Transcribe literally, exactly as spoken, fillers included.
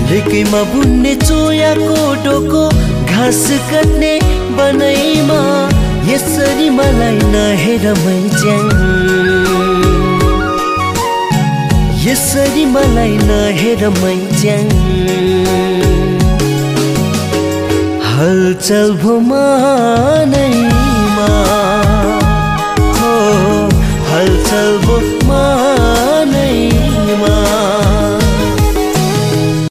ढिकीमा बुन्ने चोयाको डोको घाँस काट्ने बनाइमा यसरी मलाई नहेर मैच्याङ यसरी मलाई नहेर मैच्याङ हलचल भो मनैमा